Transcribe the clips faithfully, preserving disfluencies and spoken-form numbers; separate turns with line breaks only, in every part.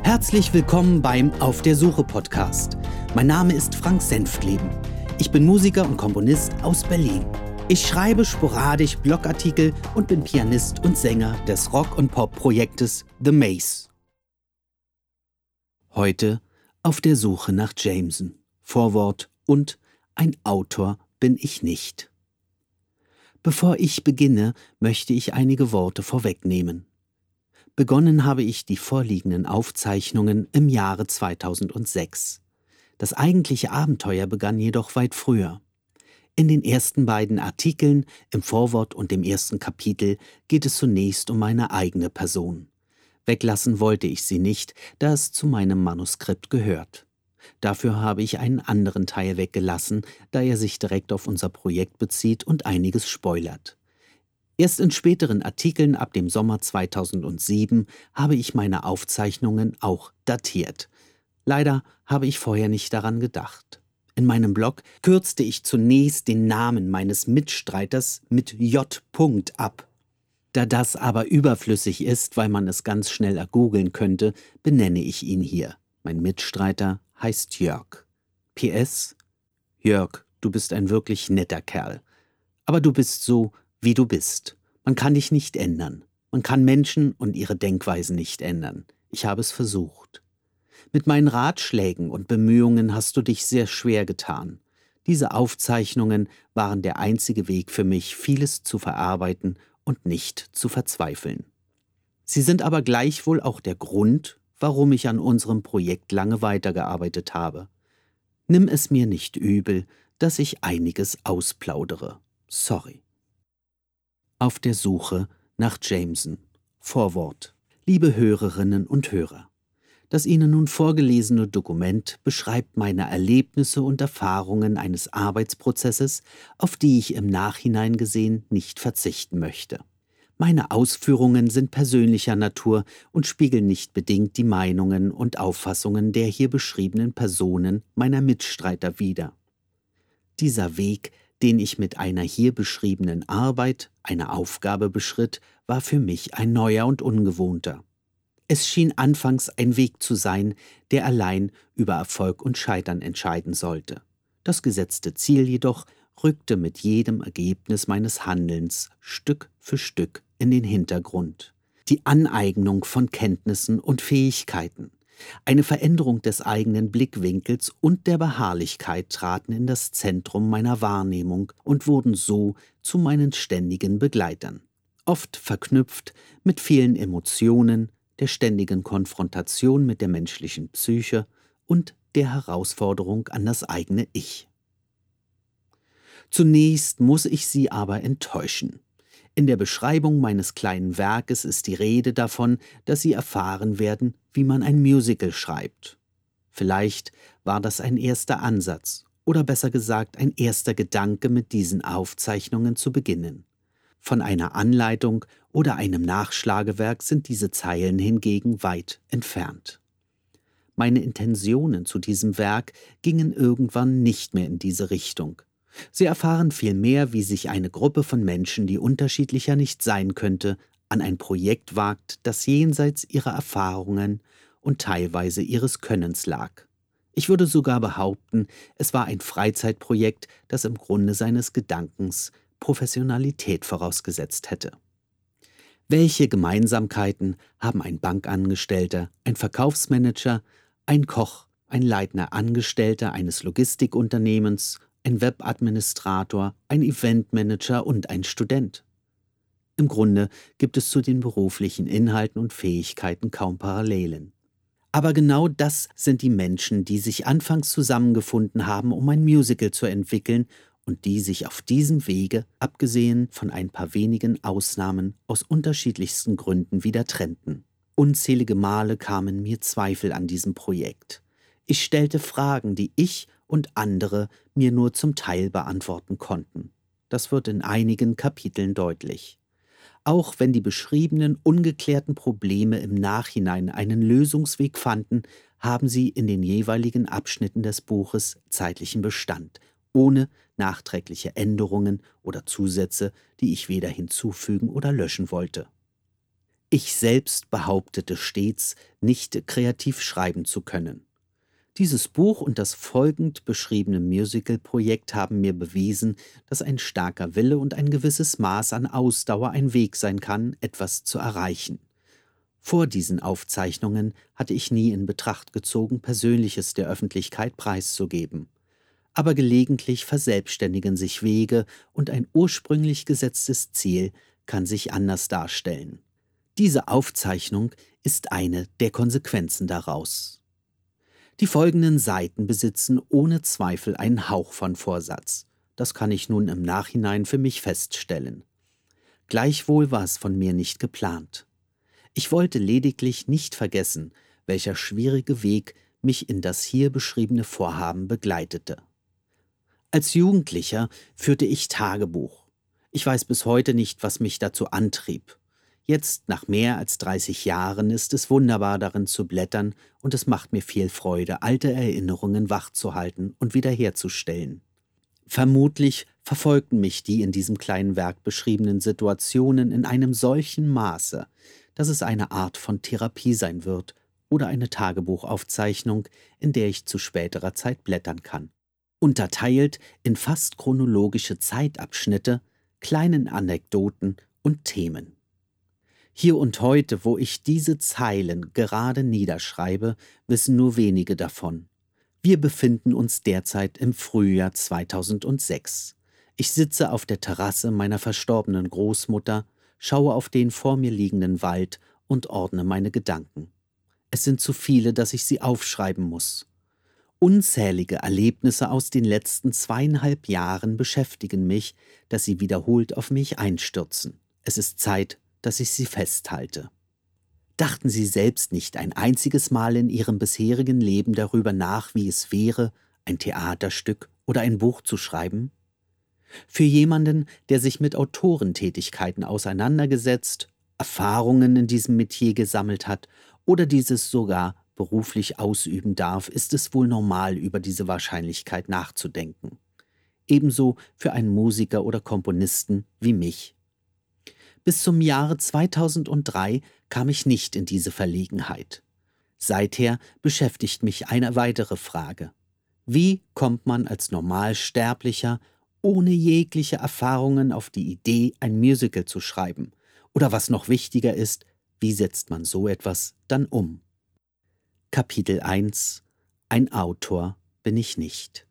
Herzlich willkommen beim Auf der Suche Podcast. Mein Name ist Frank Senftleben. Ich bin Musiker und Komponist aus Berlin. Ich schreibe sporadisch Blogartikel und bin Pianist und Sänger des Rock- und Pop-Projektes The Maze. Heute auf der Suche nach Jameson. Vorwort und ein Autor bin ich nicht. Bevor ich beginne, möchte ich einige Worte vorwegnehmen. Begonnen habe ich die vorliegenden Aufzeichnungen im Jahre zweitausendsechs. Das eigentliche Abenteuer begann jedoch weit früher. In den ersten beiden Artikeln, im Vorwort und dem ersten Kapitel, geht es zunächst um meine eigene Person. Weglassen wollte ich sie nicht, da es zu meinem Manuskript gehört. Dafür habe ich einen anderen Teil weggelassen, da er sich direkt auf unser Projekt bezieht und einiges spoilert. Erst in späteren Artikeln ab dem Sommer zweitausendsieben habe ich meine Aufzeichnungen auch datiert. Leider habe ich vorher nicht daran gedacht. In meinem Blog kürzte ich zunächst den Namen meines Mitstreiters mit J. ab. Da das aber überflüssig ist, weil man es ganz schnell ergoogeln könnte, benenne ich ihn hier. Mein Mitstreiter heißt Jörg. P S. Jörg, du bist ein wirklich netter Kerl. Aber du bist so, wie du bist. Man kann dich nicht ändern. Man kann Menschen und ihre Denkweisen nicht ändern. Ich habe es versucht. Mit meinen Ratschlägen und Bemühungen hast du dich sehr schwer getan. Diese Aufzeichnungen waren der einzige Weg für mich, vieles zu verarbeiten und nicht zu verzweifeln. Sie sind aber gleichwohl auch der Grund, warum ich an unserem Projekt lange weitergearbeitet habe. Nimm es mir nicht übel, dass ich einiges ausplaudere. Sorry. Auf der Suche nach Jameson. Vorwort. Liebe Hörerinnen und Hörer, das Ihnen nun vorgelesene Dokument beschreibt meine Erlebnisse und Erfahrungen eines Arbeitsprozesses, auf die ich im Nachhinein gesehen nicht verzichten möchte. Meine Ausführungen sind persönlicher Natur und spiegeln nicht bedingt die Meinungen und Auffassungen der hier beschriebenen Personen meiner Mitstreiter wider. Dieser Weg, den ich mit einer hier beschriebenen Arbeit, einer Aufgabe beschritt, war für mich ein neuer und ungewohnter. Es schien anfangs ein Weg zu sein, der allein über Erfolg und Scheitern entscheiden sollte. Das gesetzte Ziel jedoch rückte mit jedem Ergebnis meines Handelns Stück für Stück in den Hintergrund. Die Aneignung von Kenntnissen und Fähigkeiten, eine Veränderung des eigenen Blickwinkels und der Beharrlichkeit traten in das Zentrum meiner Wahrnehmung und wurden so zu meinen ständigen Begleitern. Oft verknüpft mit vielen Emotionen, der ständigen Konfrontation mit der menschlichen Psyche und der Herausforderung an das eigene Ich. Zunächst muss ich Sie aber enttäuschen. In der Beschreibung meines kleinen Werkes ist die Rede davon, dass Sie erfahren werden, wie man ein Musical schreibt. Vielleicht war das ein erster Ansatz, oder besser gesagt ein erster Gedanke, mit diesen Aufzeichnungen zu beginnen. Von einer Anleitung oder einem Nachschlagewerk sind diese Zeilen hingegen weit entfernt. Meine Intentionen zu diesem Werk gingen irgendwann nicht mehr in diese Richtung. Sie erfahren vielmehr, wie sich eine Gruppe von Menschen, die unterschiedlicher nicht sein könnte, an ein Projekt wagt, das jenseits ihrer Erfahrungen und teilweise ihres Könnens lag. Ich würde sogar behaupten, es war ein Freizeitprojekt, das im Grunde seines Gedankens Professionalität vorausgesetzt hätte. Welche Gemeinsamkeiten haben ein Bankangestellter, ein Verkaufsmanager, ein Koch, ein leitender Angestellter eines Logistikunternehmens, ein Webadministrator, ein Eventmanager und ein Student? Im Grunde gibt es zu den beruflichen Inhalten und Fähigkeiten kaum Parallelen. Aber genau das sind die Menschen, die sich anfangs zusammengefunden haben, um ein Musical zu entwickeln und die sich auf diesem Wege, abgesehen von ein paar wenigen Ausnahmen, aus unterschiedlichsten Gründen wieder trennten. Unzählige Male kamen mir Zweifel an diesem Projekt. Ich stellte Fragen, die ich und andere mir nur zum Teil beantworten konnten. Das wird in einigen Kapiteln deutlich. Auch wenn die beschriebenen ungeklärten Probleme im Nachhinein einen Lösungsweg fanden, haben sie in den jeweiligen Abschnitten des Buches zeitlichen Bestand, ohne nachträgliche Änderungen oder Zusätze, die ich weder hinzufügen oder löschen wollte. Ich selbst behauptete stets, nicht kreativ schreiben zu können. Dieses Buch und das folgend beschriebene Musical-Projekt haben mir bewiesen, dass ein starker Wille und ein gewisses Maß an Ausdauer ein Weg sein kann, etwas zu erreichen. Vor diesen Aufzeichnungen hatte ich nie in Betracht gezogen, Persönliches der Öffentlichkeit preiszugeben. Aber gelegentlich verselbstständigen sich Wege und ein ursprünglich gesetztes Ziel kann sich anders darstellen. Diese Aufzeichnung ist eine der Konsequenzen daraus. Die folgenden Seiten besitzen ohne Zweifel einen Hauch von Vorsatz. Das kann ich nun im Nachhinein für mich feststellen. Gleichwohl war es von mir nicht geplant. Ich wollte lediglich nicht vergessen, welcher schwierige Weg mich in das hier beschriebene Vorhaben begleitete. Als Jugendlicher führte ich Tagebuch. Ich weiß bis heute nicht, was mich dazu antrieb. Jetzt, nach mehr als dreißig Jahren, ist es wunderbar, darin zu blättern, und es macht mir viel Freude, alte Erinnerungen wachzuhalten und wiederherzustellen. Vermutlich verfolgten mich die in diesem kleinen Werk beschriebenen Situationen in einem solchen Maße, dass es eine Art von Therapie sein wird oder eine Tagebuchaufzeichnung, in der ich zu späterer Zeit blättern kann. Unterteilt in fast chronologische Zeitabschnitte, kleinen Anekdoten und Themen. Hier und heute, wo ich diese Zeilen gerade niederschreibe, wissen nur wenige davon. Wir befinden uns derzeit im Frühjahr zweitausendsechs. Ich sitze auf der Terrasse meiner verstorbenen Großmutter, schaue auf den vor mir liegenden Wald und ordne meine Gedanken. Es sind zu viele, dass ich sie aufschreiben muss. Unzählige Erlebnisse aus den letzten zweieinhalb Jahren beschäftigen mich, dass sie wiederholt auf mich einstürzen. Es ist Zeit, dass ich sie festhalte. Dachten Sie selbst nicht ein einziges Mal in Ihrem bisherigen Leben darüber nach, wie es wäre, ein Theaterstück oder ein Buch zu schreiben? Für jemanden, der sich mit Autorentätigkeiten auseinandergesetzt, Erfahrungen in diesem Metier gesammelt hat oder dieses sogar beruflich ausüben darf, ist es wohl normal, über diese Wahrscheinlichkeit nachzudenken. Ebenso für einen Musiker oder Komponisten wie mich. Bis zum Jahre zweitausenddrei kam ich nicht in diese Verlegenheit. Seither beschäftigt mich eine weitere Frage. Wie kommt man als Normalsterblicher ohne jegliche Erfahrungen auf die Idee, ein Musical zu schreiben? Oder was noch wichtiger ist, wie setzt man so etwas dann um? Kapitel eins: Ein Autor bin ich nicht.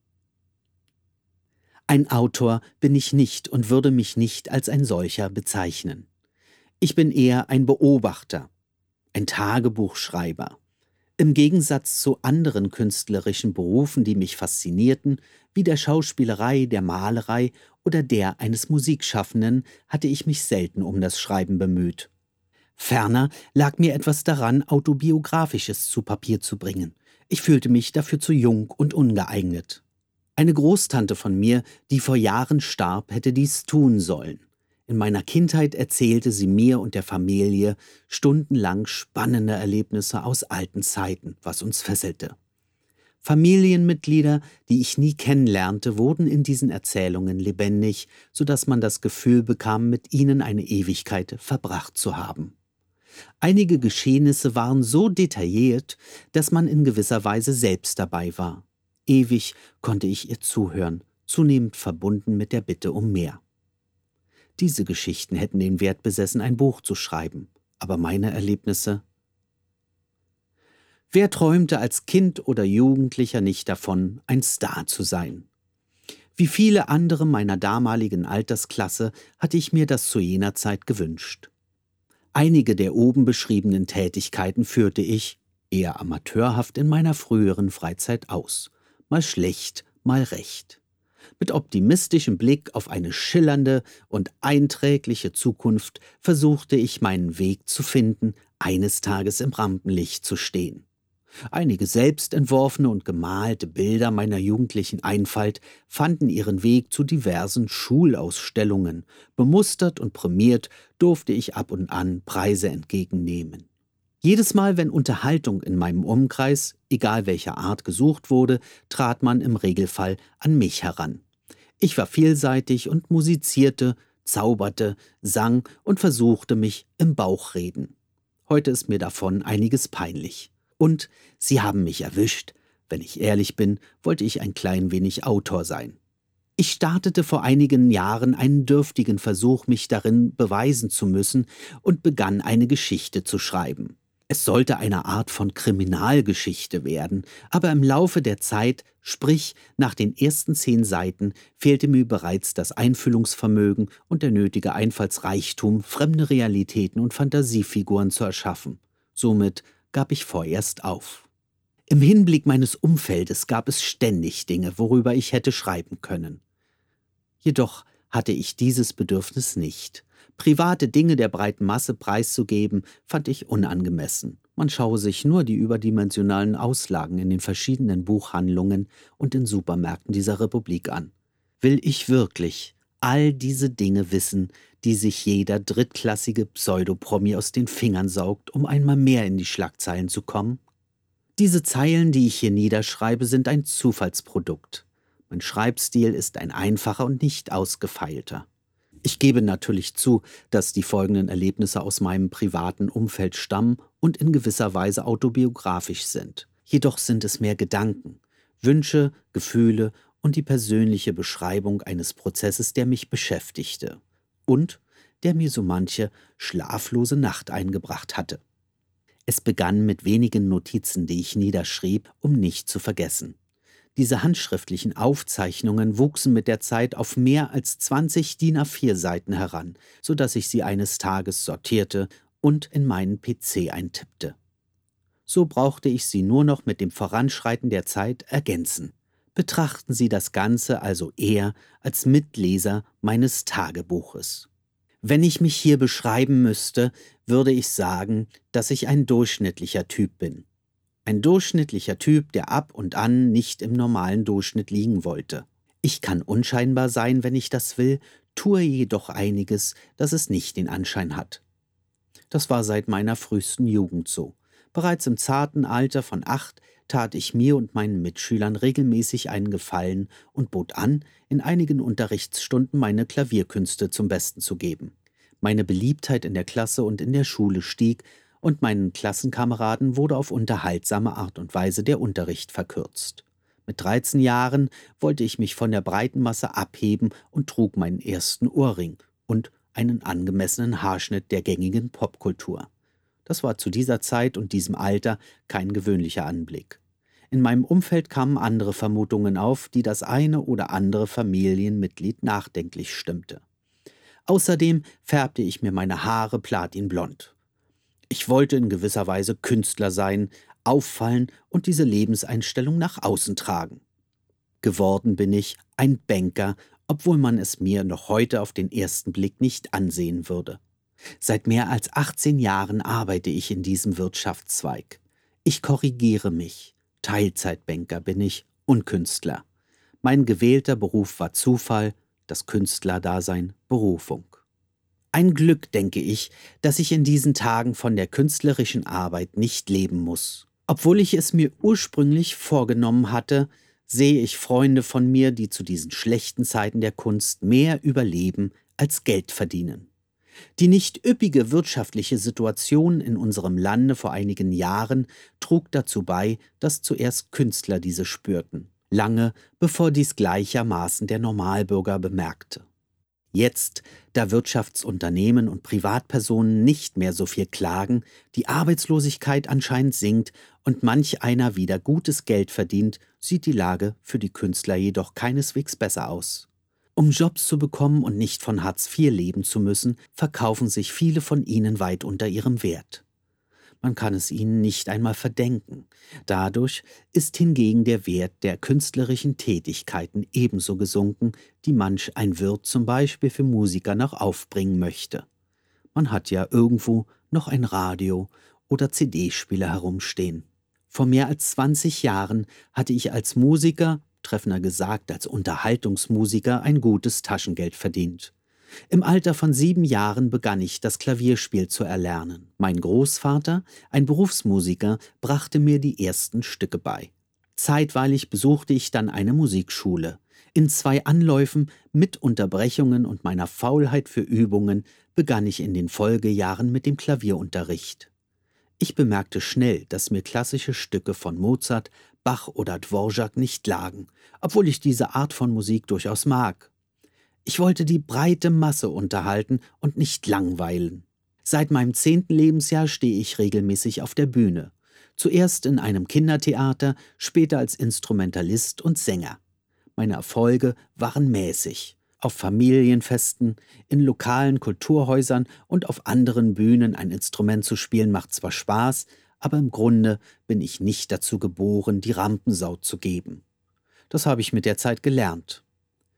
Ein Autor bin ich nicht und würde mich nicht als ein solcher bezeichnen. Ich bin eher ein Beobachter, ein Tagebuchschreiber. Im Gegensatz zu anderen künstlerischen Berufen, die mich faszinierten, wie der Schauspielerei, der Malerei oder der eines Musikschaffenden, hatte ich mich selten um das Schreiben bemüht. Ferner lag mir etwas daran, Autobiografisches zu Papier zu bringen. Ich fühlte mich dafür zu jung und ungeeignet. Eine Großtante von mir, die vor Jahren starb, hätte dies tun sollen. In meiner Kindheit erzählte sie mir und der Familie stundenlang spannende Erlebnisse aus alten Zeiten, was uns fesselte. Familienmitglieder, die ich nie kennenlernte, wurden in diesen Erzählungen lebendig, sodass man das Gefühl bekam, mit ihnen eine Ewigkeit verbracht zu haben. Einige Geschehnisse waren so detailliert, dass man in gewisser Weise selbst dabei war. Ewig konnte ich ihr zuhören, zunehmend verbunden mit der Bitte um mehr. Diese Geschichten hätten den Wert besessen, ein Buch zu schreiben, aber meine Erlebnisse? Wer träumte als Kind oder Jugendlicher nicht davon, ein Star zu sein? Wie viele andere meiner damaligen Altersklasse hatte ich mir das zu jener Zeit gewünscht. Einige der oben beschriebenen Tätigkeiten führte ich, eher amateurhaft, in meiner früheren Freizeit aus. Mal schlecht, mal recht. Mit optimistischem Blick auf eine schillernde und einträgliche Zukunft versuchte ich meinen Weg zu finden, eines Tages im Rampenlicht zu stehen. Einige selbst entworfene und gemalte Bilder meiner jugendlichen Einfalt fanden ihren Weg zu diversen Schulausstellungen. Bemustert und prämiert durfte ich ab und an Preise entgegennehmen. Jedes Mal, wenn Unterhaltung in meinem Umkreis, egal welcher Art, gesucht wurde, trat man im Regelfall an mich heran. Ich war vielseitig und musizierte, zauberte, sang und versuchte mich im Bauchreden. Heute ist mir davon einiges peinlich. Und sie haben mich erwischt. Wenn ich ehrlich bin, wollte ich ein klein wenig Autor sein. Ich startete vor einigen Jahren einen dürftigen Versuch, mich darin beweisen zu müssen, und begann eine Geschichte zu schreiben. Es sollte eine Art von Kriminalgeschichte werden, aber im Laufe der Zeit, sprich nach den ersten zehn Seiten, fehlte mir bereits das Einfühlungsvermögen und der nötige Einfallsreichtum, fremde Realitäten und Fantasiefiguren zu erschaffen. Somit gab ich vorerst auf. Im Hinblick meines Umfeldes gab es ständig Dinge, worüber ich hätte schreiben können. Jedoch hatte ich dieses Bedürfnis nicht. Private Dinge der breiten Masse preiszugeben, fand ich unangemessen. Man schaue sich nur die überdimensionalen Auslagen in den verschiedenen Buchhandlungen und in Supermärkten dieser Republik an. Will ich wirklich all diese Dinge wissen, die sich jeder drittklassige Pseudopromi aus den Fingern saugt, um einmal mehr in die Schlagzeilen zu kommen? Diese Zeilen, die ich hier niederschreibe, sind ein Zufallsprodukt. Mein Schreibstil ist ein einfacher und nicht ausgefeilter. Ich gebe natürlich zu, dass die folgenden Erlebnisse aus meinem privaten Umfeld stammen und in gewisser Weise autobiografisch sind. Jedoch sind es mehr Gedanken, Wünsche, Gefühle und die persönliche Beschreibung eines Prozesses, der mich beschäftigte und der mir so manche schlaflose Nacht eingebracht hatte. Es begann mit wenigen Notizen, die ich niederschrieb, um nicht zu vergessen. Diese handschriftlichen Aufzeichnungen wuchsen mit der Zeit auf mehr als zwanzig D I N A vier Seiten heran, so dass ich sie eines Tages sortierte und in meinen P C eintippte. So brauchte ich sie nur noch mit dem Voranschreiten der Zeit ergänzen. Betrachten Sie das Ganze also eher als Mitleser meines Tagebuches. Wenn ich mich hier beschreiben müsste, würde ich sagen, dass ich ein durchschnittlicher Typ bin. Ein durchschnittlicher Typ, der ab und an nicht im normalen Durchschnitt liegen wollte. Ich kann unscheinbar sein, wenn ich das will, tue jedoch einiges, das es nicht den Anschein hat. Das war seit meiner frühesten Jugend so. Bereits im zarten Alter von acht tat ich mir und meinen Mitschülern regelmäßig einen Gefallen und bot an, in einigen Unterrichtsstunden meine Klavierkünste zum Besten zu geben. Meine Beliebtheit in der Klasse und in der Schule stieg, und meinen Klassenkameraden wurde auf unterhaltsame Art und Weise der Unterricht verkürzt. Mit dreizehn Jahren wollte ich mich von der breiten Masse abheben und trug meinen ersten Ohrring und einen angemessenen Haarschnitt der gängigen Popkultur. Das war zu dieser Zeit und diesem Alter kein gewöhnlicher Anblick. In meinem Umfeld kamen andere Vermutungen auf, die das eine oder andere Familienmitglied nachdenklich stimmte. Außerdem färbte ich mir meine Haare platinblond. Ich wollte in gewisser Weise Künstler sein, auffallen und diese Lebenseinstellung nach außen tragen. Geworden bin ich ein Banker, obwohl man es mir noch heute auf den ersten Blick nicht ansehen würde. Seit mehr als achtzehn Jahren arbeite ich in diesem Wirtschaftszweig. Ich korrigiere mich. Teilzeitbanker bin ich und Künstler. Mein gewählter Beruf war Zufall, das Künstlerdasein Berufung. Ein Glück, denke ich, dass ich in diesen Tagen von der künstlerischen Arbeit nicht leben muss. Obwohl ich es mir ursprünglich vorgenommen hatte, sehe ich Freunde von mir, die zu diesen schlechten Zeiten der Kunst mehr überleben als Geld verdienen. Die nicht üppige wirtschaftliche Situation in unserem Lande vor einigen Jahren trug dazu bei, dass zuerst Künstler diese spürten, lange bevor dies gleichermaßen der Normalbürger bemerkte. Jetzt, da Wirtschaftsunternehmen und Privatpersonen nicht mehr so viel klagen, die Arbeitslosigkeit anscheinend sinkt und manch einer wieder gutes Geld verdient, sieht die Lage für die Künstler jedoch keineswegs besser aus. Um Jobs zu bekommen und nicht von Hartz vier leben zu müssen, verkaufen sich viele von ihnen weit unter ihrem Wert. Man kann es ihnen nicht einmal verdenken. Dadurch ist hingegen der Wert der künstlerischen Tätigkeiten ebenso gesunken, die manch ein Wirt zum Beispiel für Musiker noch aufbringen möchte. Man hat ja irgendwo noch ein Radio oder C D-Spieler herumstehen. Vor mehr als zwanzig Jahren hatte ich als Musiker, treffender gesagt als Unterhaltungsmusiker, ein gutes Taschengeld verdient. Im Alter von sieben Jahren begann ich, das Klavierspiel zu erlernen. Mein Großvater, ein Berufsmusiker, brachte mir die ersten Stücke bei. Zeitweilig besuchte ich dann eine Musikschule. In zwei Anläufen, mit Unterbrechungen und meiner Faulheit für Übungen, begann ich in den Folgejahren mit dem Klavierunterricht. Ich bemerkte schnell, dass mir klassische Stücke von Mozart, Bach oder Dvorak nicht lagen, obwohl ich diese Art von Musik durchaus mag. Ich wollte die breite Masse unterhalten und nicht langweilen. Seit meinem zehnten Lebensjahr stehe ich regelmäßig auf der Bühne. Zuerst in einem Kindertheater, später als Instrumentalist und Sänger. Meine Erfolge waren mäßig. Auf Familienfesten, in lokalen Kulturhäusern und auf anderen Bühnen ein Instrument zu spielen macht zwar Spaß, aber im Grunde bin ich nicht dazu geboren, die Rampensau zu geben. Das habe ich mit der Zeit gelernt.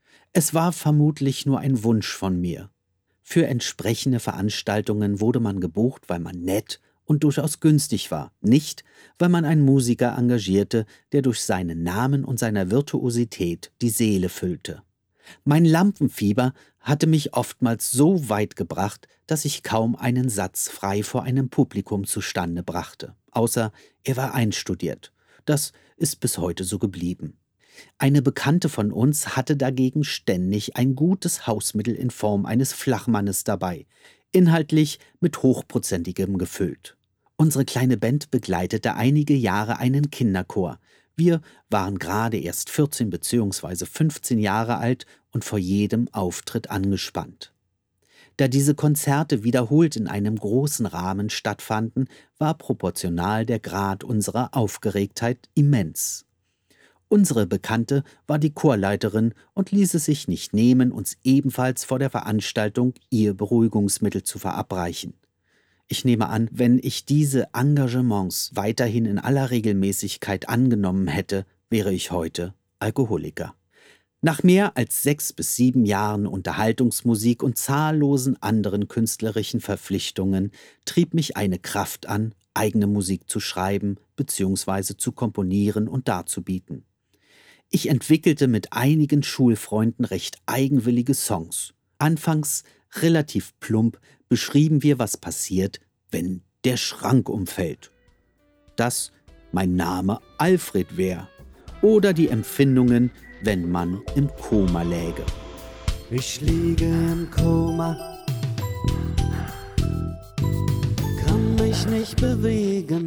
Es war vermutlich nur ein Wunsch von mir. Für entsprechende Veranstaltungen wurde man gebucht, weil man nett und durchaus günstig war, nicht, weil man einen Musiker engagierte, der durch seinen Namen und seiner Virtuosität die Seele füllte. Mein Lampenfieber hatte mich oftmals so weit gebracht, dass ich kaum einen Satz frei vor einem Publikum zustande brachte, außer er war einstudiert. Das ist bis heute so geblieben. Eine Bekannte von uns hatte dagegen ständig ein gutes Hausmittel in Form eines Flachmannes dabei, inhaltlich mit Hochprozentigem gefüllt. Unsere kleine Band begleitete einige Jahre einen Kinderchor. Wir waren gerade erst vierzehn bzw. fünfzehn Jahre alt und vor jedem Auftritt angespannt. Da diese Konzerte wiederholt in einem großen Rahmen stattfanden, war proportional der Grad unserer Aufgeregtheit immens. Unsere Bekannte war die Chorleiterin und ließ es sich nicht nehmen, uns ebenfalls vor der Veranstaltung ihr Beruhigungsmittel zu verabreichen. Ich nehme an, wenn ich diese Engagements weiterhin in aller Regelmäßigkeit angenommen hätte, wäre ich heute Alkoholiker. Nach mehr als sechs bis sieben Jahren Unterhaltungsmusik und zahllosen anderen künstlerischen Verpflichtungen trieb mich eine Kraft an, eigene Musik zu schreiben bzw. zu komponieren und darzubieten. Ich entwickelte mit einigen Schulfreunden recht eigenwillige Songs. Anfangs relativ plump beschrieben wir, was passiert, wenn der Schrank umfällt. Dass mein Name Alfred wäre. Oder die Empfindungen, wenn man im Koma läge.
Ich liege im Koma, kann mich nicht bewegen.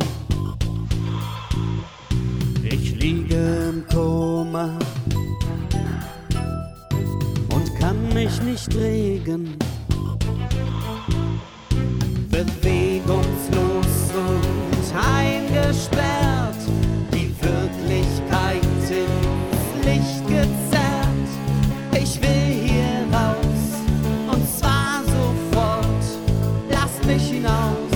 Ich liege im Koma und kann mich nicht regen. Bewegungslos und eingesperrt, die Wirklichkeit ins Licht gezerrt. Ich will hier raus und zwar sofort, lasst mich hinaus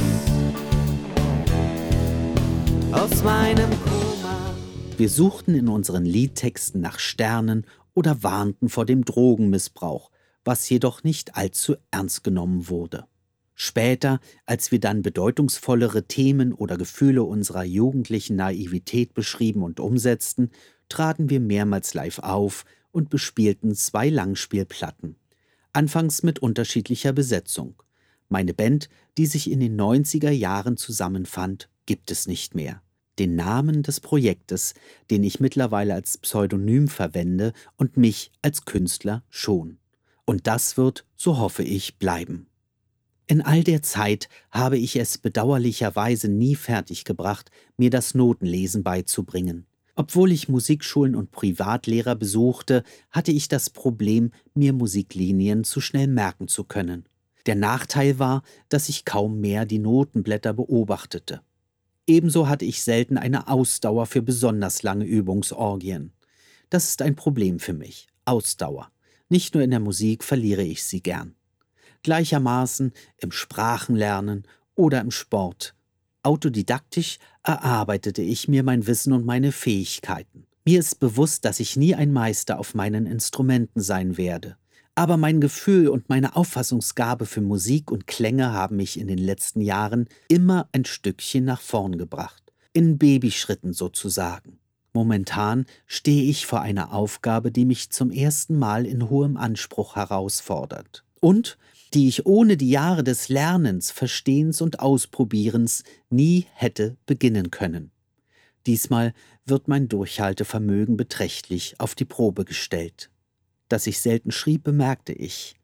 aus meinem Koma.
Wir suchten in unseren Liedtexten nach Sternen oder warnten vor dem Drogenmissbrauch, was jedoch nicht allzu ernst genommen wurde. Später, als wir dann bedeutungsvollere Themen oder Gefühle unserer jugendlichen Naivität beschrieben und umsetzten, traten wir mehrmals live auf und bespielten zwei Langspielplatten. Anfangs mit unterschiedlicher Besetzung. Meine Band, die sich in den neunziger Jahren zusammenfand, gibt es nicht mehr. Den Namen des Projektes, den ich mittlerweile als Pseudonym verwende, und mich als Künstler schon. Und das wird, so hoffe ich, bleiben. In all der Zeit habe ich es bedauerlicherweise nie fertiggebracht, mir das Notenlesen beizubringen. Obwohl ich Musikschulen und Privatlehrer besuchte, hatte ich das Problem, mir Musiklinien zu schnell merken zu können. Der Nachteil war, dass ich kaum mehr die Notenblätter beobachtete. Ebenso hatte ich selten eine Ausdauer für besonders lange Übungsorgien. Das ist ein Problem für mich. Ausdauer. Nicht nur in der Musik verliere ich sie gern. Gleichermaßen im Sprachenlernen oder im Sport. Autodidaktisch erarbeitete ich mir mein Wissen und meine Fähigkeiten. Mir ist bewusst, dass ich nie ein Meister auf meinen Instrumenten sein werde. Aber mein Gefühl und meine Auffassungsgabe für Musik und Klänge haben mich in den letzten Jahren immer ein Stückchen nach vorn gebracht. In Babyschritten sozusagen. Momentan stehe ich vor einer Aufgabe, die mich zum ersten Mal in hohem Anspruch herausfordert. Und die ich ohne die Jahre des Lernens, Verstehens und Ausprobierens nie hätte beginnen können. Diesmal wird mein Durchhaltevermögen beträchtlich auf die Probe gestellt. Dass ich selten schrieb, bemerkte ich.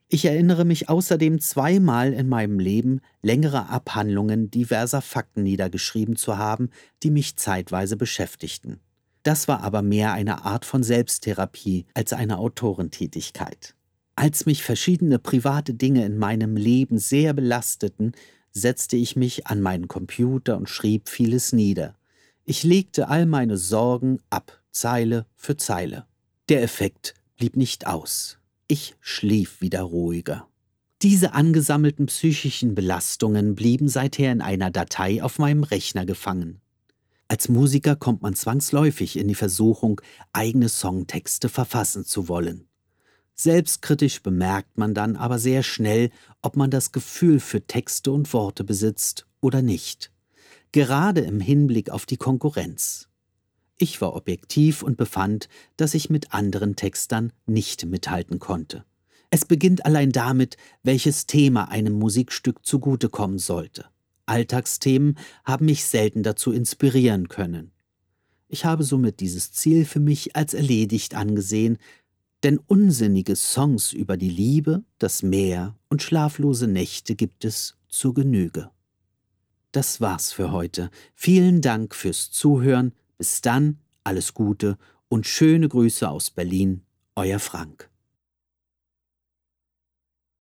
Ich erinnere mich außerdem zweimal in meinem Leben, längere Abhandlungen diverser Fakten niedergeschrieben zu haben, die mich zeitweise beschäftigten. Das war aber mehr eine Art von Selbsttherapie als eine Autorentätigkeit. Als mich verschiedene private Dinge in meinem Leben sehr belasteten, setzte ich mich an meinen Computer und schrieb vieles nieder. Ich legte all meine Sorgen ab, Zeile für Zeile. Der Effekt blieb nicht aus. Ich schlief wieder ruhiger. Diese angesammelten psychischen Belastungen blieben seither in einer Datei auf meinem Rechner gefangen. Als Musiker kommt man zwangsläufig in die Versuchung, eigene Songtexte verfassen zu wollen. Selbstkritisch bemerkt man dann aber sehr schnell, ob man das Gefühl für Texte und Worte besitzt oder nicht. Gerade im Hinblick auf die Konkurrenz. Ich war objektiv und befand, dass ich mit anderen Textern nicht mithalten konnte. Es beginnt allein damit, welches Thema einem Musikstück zugutekommen sollte. Alltagsthemen haben mich selten dazu inspirieren können. Ich habe somit dieses Ziel für mich als erledigt angesehen, denn unsinnige Songs über die Liebe, das Meer und schlaflose Nächte gibt es zur Genüge. Das war's für heute. Vielen Dank fürs Zuhören. Bis dann, alles Gute und schöne Grüße aus Berlin, euer Frank.